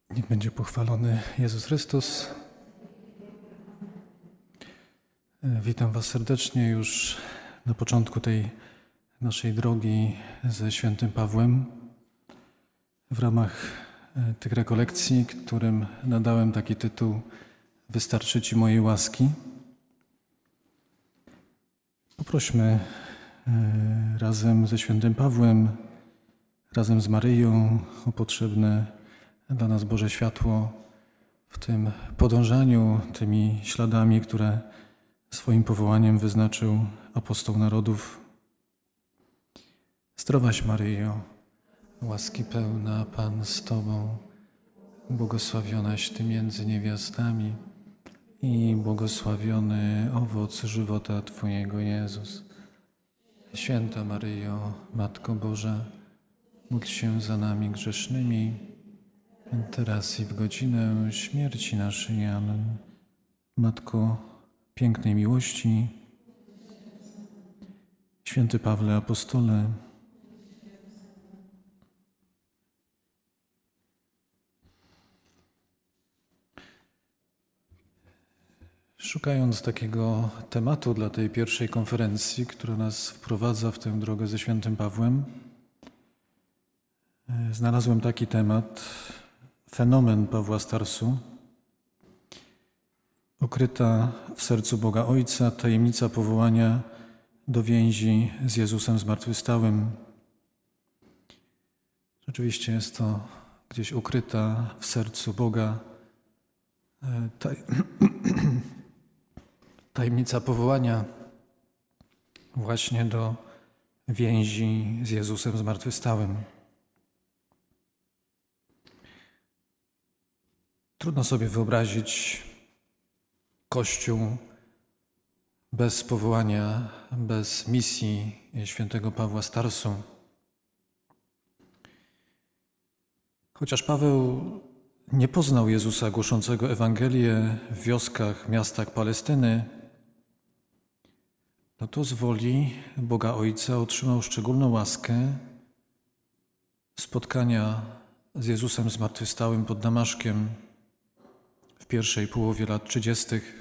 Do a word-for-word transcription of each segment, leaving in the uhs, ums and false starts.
Niech będzie pochwalony Jezus Chrystus. Witam Was serdecznie już na początku tej naszej drogi ze świętym Pawłem w ramach tych rekolekcji, którym nadałem taki tytuł Wystarczy Ci mojej łaski. Poprośmy razem ze świętym Pawłem, razem z Maryją o potrzebne dla nas Boże światło w tym podążaniu tymi śladami, które swoim powołaniem wyznaczył apostoł narodów. Zdrowaś Maryjo, łaski pełna, Pan z Tobą, błogosławionaś Ty między niewiastami i błogosławiony owoc żywota Twojego Jezus. Święta Maryjo, Matko Boża, módl się za nami grzesznymi, teraz i w godzinę śmierci naszej. Amen. Matko pięknej miłości, święty Pawle Apostole, szukając takiego tematu dla tej pierwszej konferencji, która nas wprowadza w tę drogę ze świętym Pawłem, znalazłem taki temat: fenomen Pawła z Tarsu, ukryta w sercu Boga Ojca tajemnica powołania do więzi z Jezusem zmartwychwstałym. Rzeczywiście jest to gdzieś ukryta w sercu Boga taj... tajemnica powołania właśnie do więzi z Jezusem zmartwychwstałym. Trudno sobie wyobrazić Kościół bez powołania, bez misji świętego Pawła z Tarsu. Chociaż Paweł nie poznał Jezusa głoszącego Ewangelię w wioskach, miastach Palestyny, no to z woli Boga Ojca otrzymał szczególną łaskę spotkania z Jezusem zmartwychwstałym pod Damaszkiem w pierwszej połowie lat trzydziestych.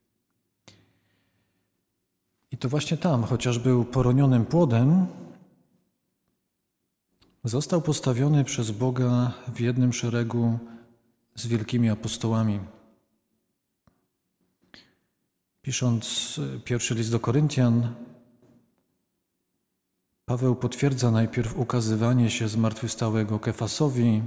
I to właśnie tam, chociaż był poronionym płodem, został postawiony przez Boga w jednym szeregu z wielkimi apostołami. Pisząc pierwszy list do Koryntian, Paweł potwierdza najpierw ukazywanie się zmartwychwstałego Kefasowi,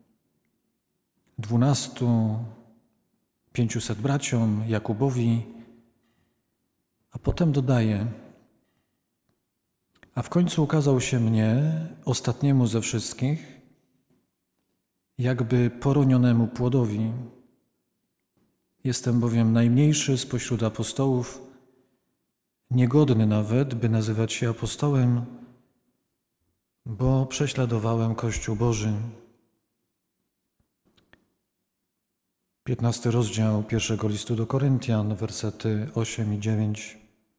dwunastu, pięciuset braciom, Jakubowi, a potem dodaje: a w końcu ukazał się mnie, ostatniemu ze wszystkich, jakby poronionemu płodowi. Jestem bowiem najmniejszy spośród apostołów, niegodny nawet, by nazywać się apostołem, bo prześladowałem Kościół Boży. Piętnasty rozdział pierwszego listu do Koryntian, wersety osiem i dziewięć.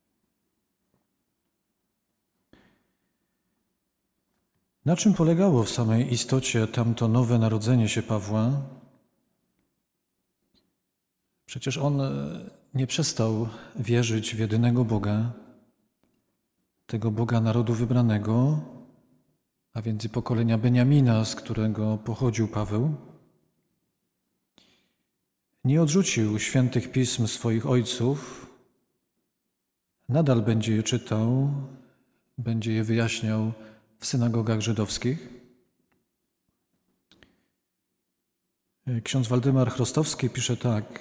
Na czym polegało w samej istocie tamto nowe narodzenie się Pawła? Przecież on nie przestał wierzyć w jedynego Boga, tego Boga narodu wybranego, a więc i pokolenia Beniamina, z którego pochodził Paweł. Nie odrzucił świętych pism swoich ojców, nadal będzie je czytał, będzie je wyjaśniał w synagogach żydowskich. Ksiądz Waldemar Chrostowski pisze tak: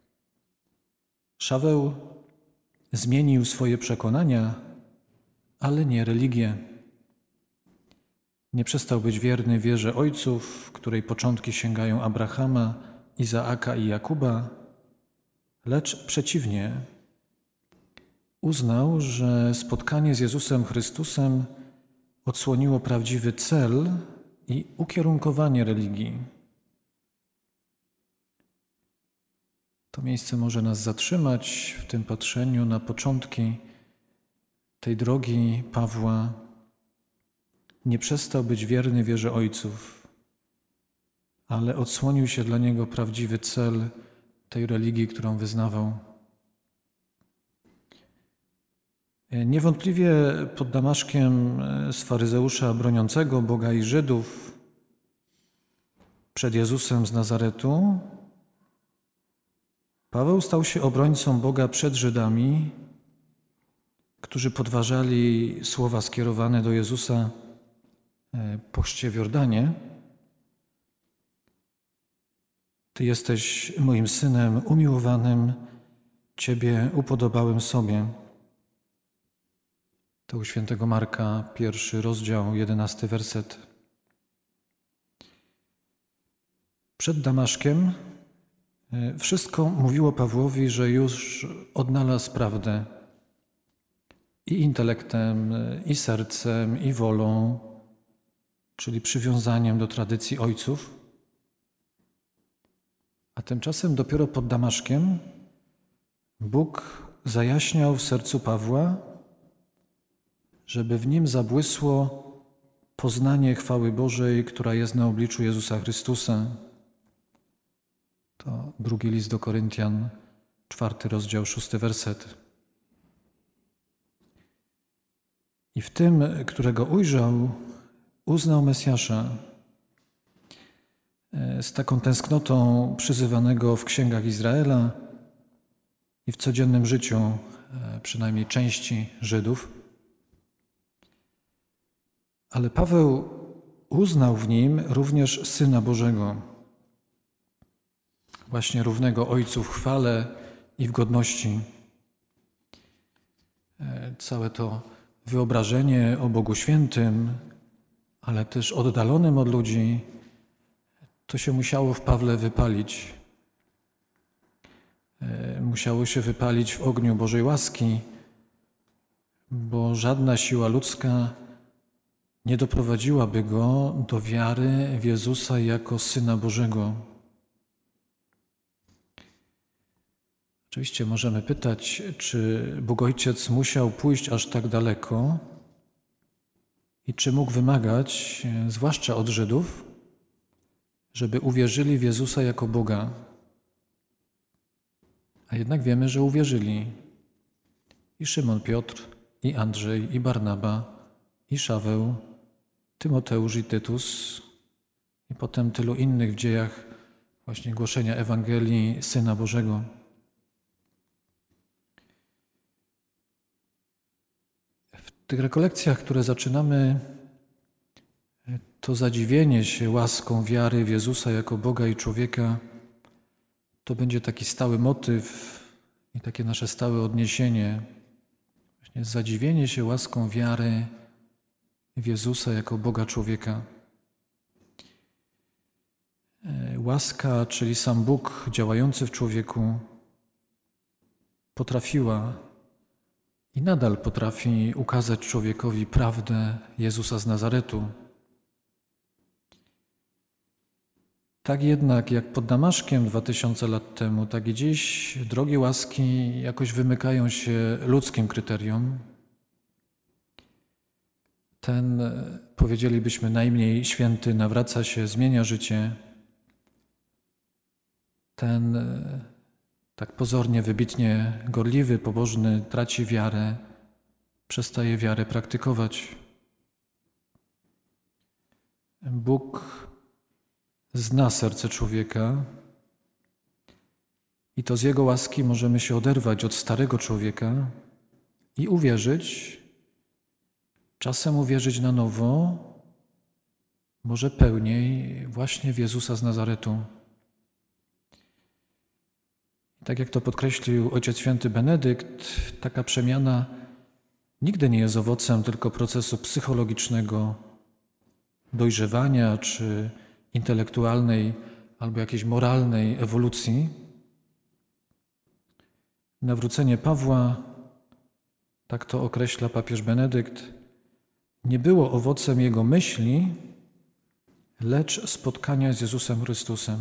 Szaweł zmienił swoje przekonania, ale nie religię. Nie przestał być wierny wierze ojców, której początki sięgają Abrahama, Izaaka i Jakuba, lecz przeciwnie, uznał, że spotkanie z Jezusem Chrystusem odsłoniło prawdziwy cel i ukierunkowanie religii. To miejsce może nas zatrzymać w tym patrzeniu na początki tej drogi Pawła. Nie przestał być wierny wierze ojców, ale odsłonił się dla niego prawdziwy cel tej religii, którą wyznawał. Niewątpliwie pod Damaszkiem z faryzeusza broniącego Boga i Żydów przed Jezusem z Nazaretu Paweł stał się obrońcą Boga przed Żydami, którzy podważali słowa skierowane do Jezusa po chrzcie w Jordanie. Ty jesteś moim Synem umiłowanym, Ciebie upodobałem sobie. To u świętego Marka, pierwszy rozdział, jedenasty werset. Przed Damaszkiem wszystko mówiło Pawłowi, że już odnalazł prawdę i intelektem, i sercem, i wolą, czyli przywiązaniem do tradycji ojców. A tymczasem dopiero pod Damaszkiem Bóg zajaśniał w sercu Pawła, żeby w nim zabłysło poznanie chwały Bożej, która jest na obliczu Jezusa Chrystusa. To drugi list do Koryntian, czwarty rozdział, szósty werset. I w tym, którego ujrzał, uznał Mesjasza. Z taką tęsknotą przyzywanego w księgach Izraela i w codziennym życiu przynajmniej części Żydów. Ale Paweł uznał w nim również Syna Bożego, właśnie równego Ojcu w chwale i w godności. Całe to wyobrażenie o Bogu Świętym, ale też oddalonym od ludzi, to się musiało w Pawle wypalić. Musiało się wypalić w ogniu Bożej łaski, bo żadna siła ludzka nie doprowadziłaby go do wiary w Jezusa jako Syna Bożego. Oczywiście możemy pytać, czy Bóg Ojciec musiał pójść aż tak daleko i czy mógł wymagać, zwłaszcza od Żydów, żeby uwierzyli w Jezusa jako Boga. A jednak wiemy, że uwierzyli. I Szymon Piotr, i Andrzej, i Barnaba, i Szaweł, Tymoteusz i Tytus, i potem tylu innych w dziejach właśnie głoszenia Ewangelii Syna Bożego. W tych rekolekcjach, które zaczynamy, to zadziwienie się łaską wiary w Jezusa jako Boga i człowieka, to będzie taki stały motyw i takie nasze stałe odniesienie. Właśnie zadziwienie się łaską wiary w Jezusa jako Boga człowieka. Łaska, czyli sam Bóg działający w człowieku, potrafiła i nadal potrafi ukazać człowiekowi prawdę Jezusa z Nazaretu. Tak jednak jak pod Damaszkiem dwa tysiące lat temu, tak i dziś drogi łaski jakoś wymykają się ludzkim kryteriom. Ten, powiedzielibyśmy, najmniej święty nawraca się, zmienia życie. Ten, tak pozornie, wybitnie gorliwy, pobożny, traci wiarę, przestaje wiarę praktykować. Bóg zna serce człowieka i to z Jego łaski możemy się oderwać od starego człowieka i uwierzyć, czasem uwierzyć na nowo, może pełniej właśnie w Jezusa z Nazaretu. I tak jak to podkreślił Ojciec Święty Benedykt, taka przemiana nigdy nie jest owocem tylko procesu psychologicznego dojrzewania czy intelektualnej albo jakiejś moralnej ewolucji. Nawrócenie Pawła, tak to określa papież Benedykt, nie było owocem jego myśli, lecz spotkania z Jezusem Chrystusem.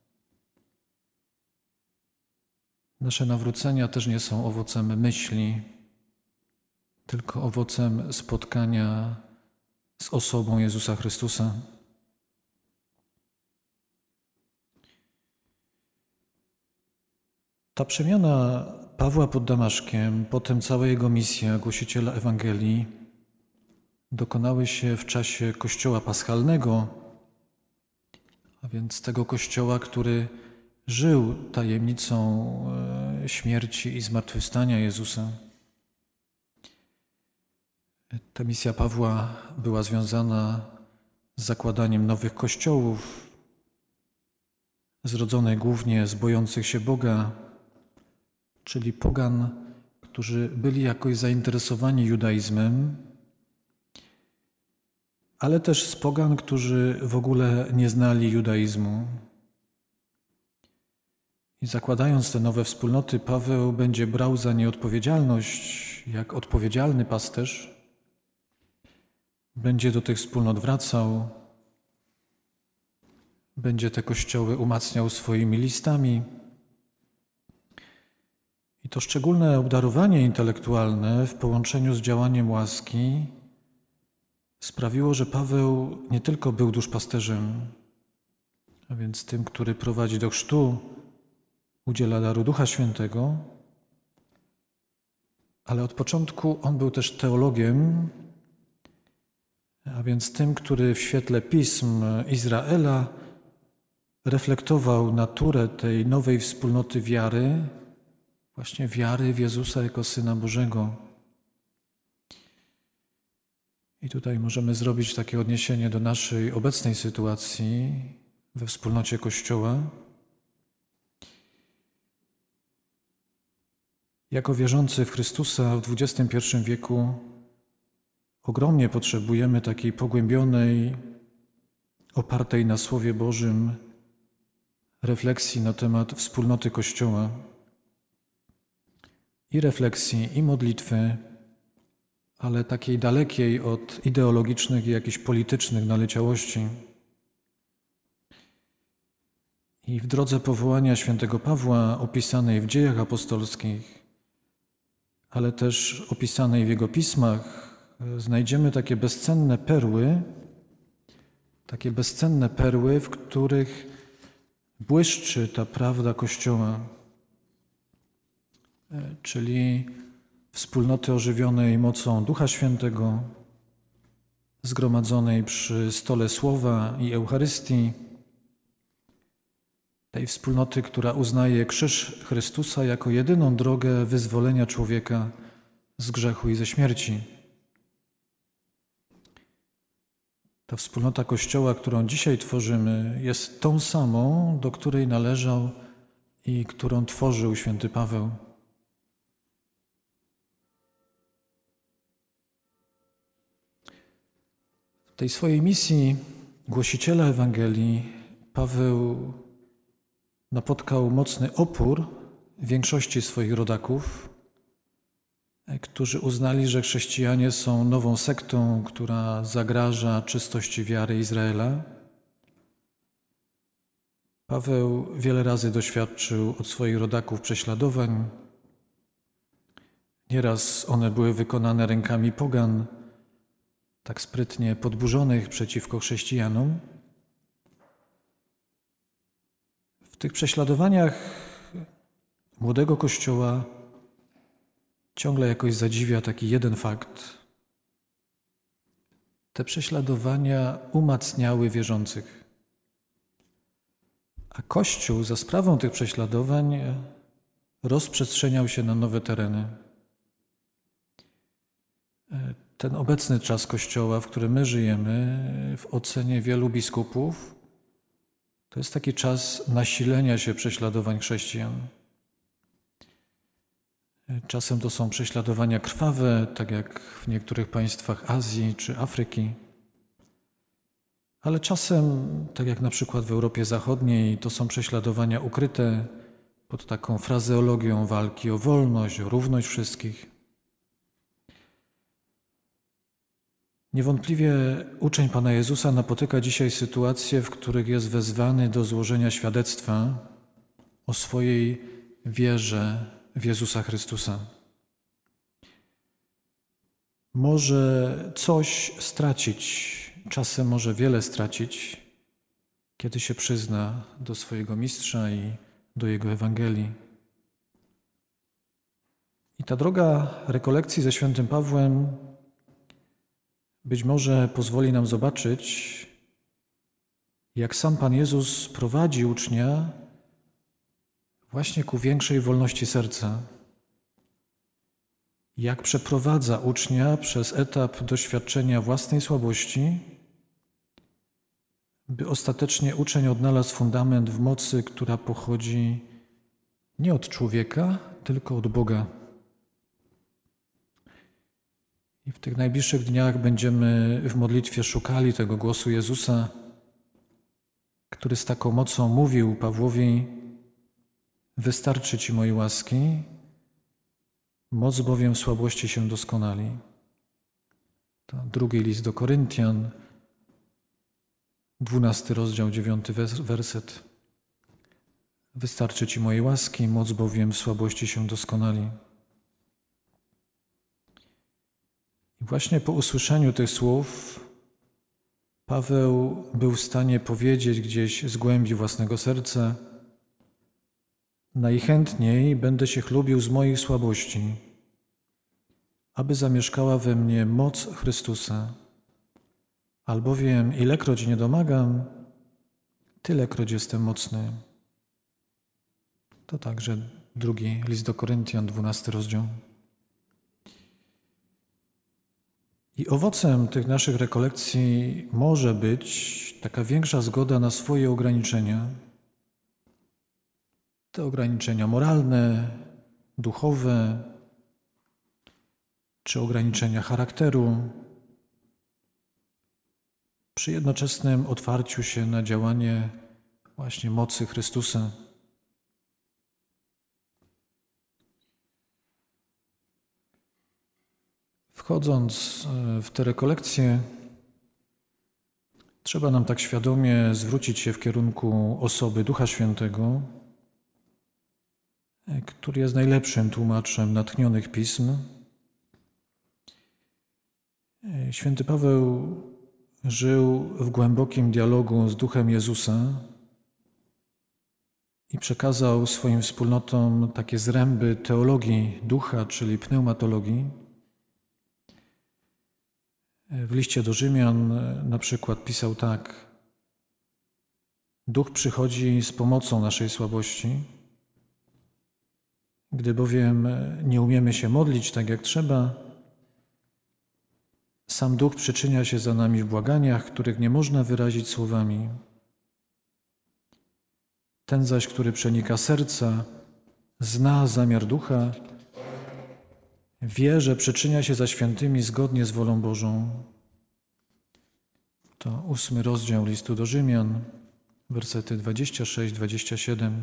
Nasze nawrócenia też nie są owocem myśli, tylko owocem spotkania z osobą Jezusa Chrystusa. Ta przemiana Pawła pod Damaszkiem, potem cała jego misja głosiciela Ewangelii dokonały się w czasie Kościoła Paschalnego, a więc tego Kościoła, który żył tajemnicą śmierci i zmartwychwstania Jezusa. Ta misja Pawła była związana z zakładaniem nowych kościołów, zrodzonych głównie z bojących się Boga, czyli pogan, którzy byli jakoś zainteresowani judaizmem, ale też z pogan, którzy w ogóle nie znali judaizmu. I zakładając te nowe wspólnoty, Paweł będzie brał za nie odpowiedzialność, jak odpowiedzialny pasterz. Będzie do tych wspólnot wracał, będzie te kościoły umacniał swoimi listami. I to szczególne obdarowanie intelektualne w połączeniu z działaniem łaski sprawiło, że Paweł nie tylko był duszpasterzem, a więc tym, który prowadzi do chrztu, udziela daru Ducha Świętego, ale od początku on był też teologiem, a więc tym, który w świetle pism Izraela reflektował naturę tej nowej wspólnoty wiary, właśnie wiary w Jezusa jako Syna Bożego. I tutaj możemy zrobić takie odniesienie do naszej obecnej sytuacji we wspólnocie Kościoła. Jako wierzący w Chrystusa w dwudziestym pierwszym wieku ogromnie potrzebujemy takiej pogłębionej, opartej na Słowie Bożym refleksji na temat wspólnoty Kościoła. I refleksji, i modlitwy, ale takiej dalekiej od ideologicznych i jakichś politycznych naleciałości. I w drodze powołania świętego Pawła, opisanej w Dziejach Apostolskich, ale też opisanej w jego pismach, znajdziemy takie bezcenne perły, takie bezcenne perły, w których błyszczy ta prawda Kościoła, czyli wspólnoty ożywionej mocą Ducha Świętego, zgromadzonej przy stole Słowa i Eucharystii, tej wspólnoty, która uznaje krzyż Chrystusa jako jedyną drogę wyzwolenia człowieka z grzechu i ze śmierci. Ta wspólnota Kościoła, którą dzisiaj tworzymy, jest tą samą, do której należał i którą tworzył święty Paweł. W tej swojej misji głosiciela Ewangelii Paweł napotkał mocny opór większości swoich rodaków, którzy uznali, że chrześcijanie są nową sektą, która zagraża czystości wiary Izraela. Paweł wiele razy doświadczył od swoich rodaków prześladowań. Nieraz one były wykonane rękami pogan, tak sprytnie podburzonych przeciwko chrześcijanom. W tych prześladowaniach młodego Kościoła ciągle jakoś zadziwia taki jeden fakt. Te prześladowania umacniały wierzących. A Kościół za sprawą tych prześladowań rozprzestrzeniał się na nowe tereny. Ten obecny czas Kościoła, w którym my żyjemy, w ocenie wielu biskupów, to jest taki czas nasilenia się prześladowań chrześcijan. Czasem to są prześladowania krwawe, tak jak w niektórych państwach Azji czy Afryki. Ale czasem, tak jak na przykład w Europie Zachodniej, to są prześladowania ukryte pod taką frazeologią walki o wolność, o równość wszystkich. Niewątpliwie uczeń Pana Jezusa napotyka dzisiaj sytuacje, w których jest wezwany do złożenia świadectwa o swojej wierze w Jezusa Chrystusa. Może coś stracić, czasem może wiele stracić, kiedy się przyzna do swojego Mistrza i do Jego Ewangelii. I ta droga rekolekcji ze świętym Pawłem być może pozwoli nam zobaczyć, jak sam Pan Jezus prowadzi ucznia właśnie ku większej wolności serca. Jak przeprowadza ucznia przez etap doświadczenia własnej słabości, by ostatecznie uczeń odnalazł fundament w mocy, która pochodzi nie od człowieka, tylko od Boga. I w tych najbliższych dniach będziemy w modlitwie szukali tego głosu Jezusa, który z taką mocą mówił Pawłowi: wystarczy Ci mojej łaski, moc bowiem w słabości się doskonali. To drugi list do Koryntian, dwunasty rozdział, dziewiąty werset. Wystarczy Ci mojej łaski, moc bowiem w słabości się doskonali. I właśnie po usłyszeniu tych słów Paweł był w stanie powiedzieć gdzieś z głębi własnego serca: najchętniej będę się chlubił z moich słabości, aby zamieszkała we mnie moc Chrystusa. Albowiem ilekroć nie domagam, tylekroć jestem mocny. To także drugi list do Koryntian, dwunasty rozdział. I owocem tych naszych rekolekcji może być taka większa zgoda na swoje ograniczenia. Te ograniczenia moralne, duchowe, czy ograniczenia charakteru, przy jednoczesnym otwarciu się na działanie właśnie mocy Chrystusa. Wchodząc w te rekolekcje, trzeba nam tak świadomie zwrócić się w kierunku osoby Ducha Świętego, który jest najlepszym tłumaczem natchnionych pism. Święty Paweł żył w głębokim dialogu z Duchem Jezusa i przekazał swoim wspólnotom takie zręby teologii ducha, czyli pneumatologii. W liście do Rzymian na przykład pisał tak: Duch przychodzi z pomocą naszej słabości. Gdy bowiem nie umiemy się modlić tak jak trzeba, sam Duch przyczynia się za nami w błaganiach, których nie można wyrazić słowami. Ten zaś, który przenika serca, zna zamiar Ducha, wie, że przyczynia się za świętymi zgodnie z wolą Bożą. To ósmy rozdział listu do Rzymian, wersety dwadzieścia sześć dwadzieścia siedem.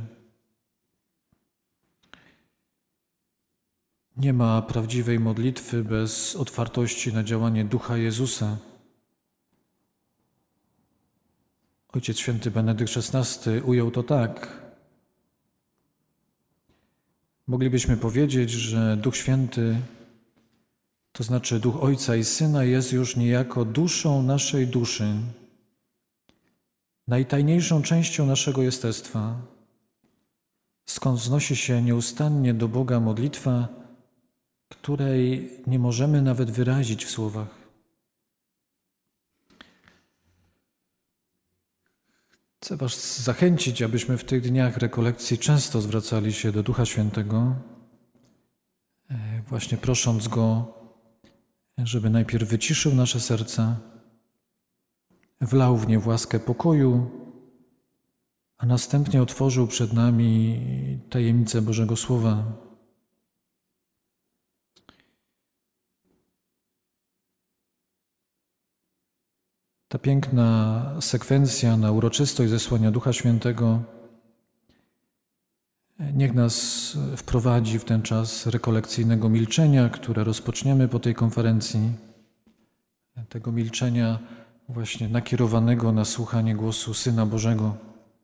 Nie ma prawdziwej modlitwy bez otwartości na działanie Ducha Jezusa. Ojciec Święty Benedykt szesnasty ujął to tak. Moglibyśmy powiedzieć, że Duch Święty, to znaczy Duch Ojca i Syna, jest już niejako duszą naszej duszy, najtajniejszą częścią naszego jestestwa, skąd wznosi się nieustannie do Boga modlitwa, której nie możemy nawet wyrazić w słowach. Chcę Was zachęcić, abyśmy w tych dniach rekolekcji często zwracali się do Ducha Świętego, właśnie prosząc Go, żeby najpierw wyciszył nasze serca, wlał w nie w łaskę pokoju, a następnie otworzył przed nami tajemnicę Bożego Słowa. Ta piękna sekwencja na uroczystość zesłania Ducha Świętego niech nas wprowadzi w ten czas rekolekcyjnego milczenia, które rozpoczniemy po tej konferencji. Tego milczenia właśnie nakierowanego na słuchanie głosu Syna Bożego.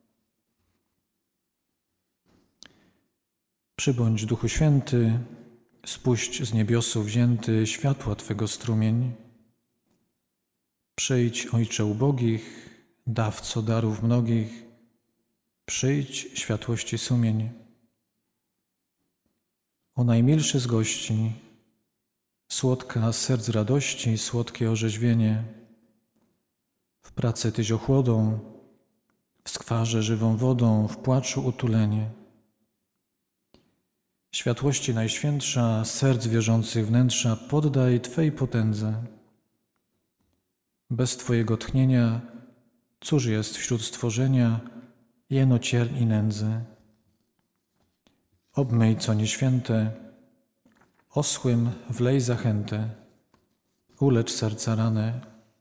Przybądź, Duchu Święty, spuść z niebiosu wzięty światła Twego strumień. Przyjdź, Ojcze ubogich, dawco darów mnogich, przyjdź światłości sumień. O najmilszy z gości, słodka z serc radości, słodkie orzeźwienie, w pracy tyś ochłodą, w skwarze żywą wodą, w płaczu utulenie. Światłości najświętsza, serc wierzących wnętrza, poddaj Twej potędze. Bez Twojego tchnienia, cóż jest wśród stworzenia, jeno cierń i nędzy. Obmyj co nieświęte, oschłym wlej zachętę, ulecz serca ranę.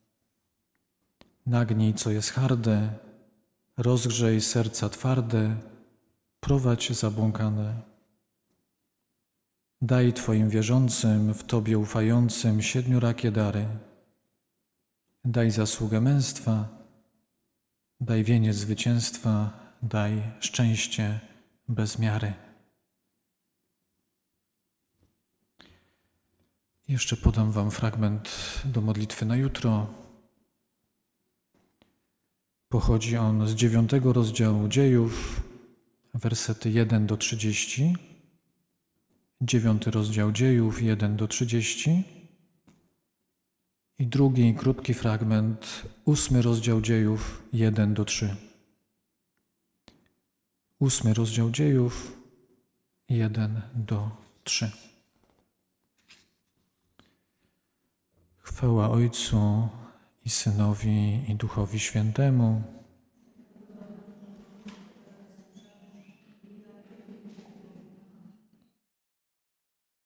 Nagnij co jest harde, rozgrzej serca twarde, prowadź zabłąkane. Daj Twoim wierzącym, w Tobie ufającym siedmiorakie dary. Daj zasługę męstwa, daj wieniec zwycięstwa, daj szczęście bez miary. Jeszcze podam Wam fragment do modlitwy na jutro. Pochodzi on z dziewiątego rozdziału Dziejów, wersety jeden do trzydziestu. Dziewiąty rozdział Dziejów, jeden do trzydziestu. I drugi krótki fragment, ósmy rozdział Dziejów, jeden do trzech. Ósmy rozdział Dziejów, jeden do trzech. Chwała Ojcu i Synowi i Duchowi Świętemu,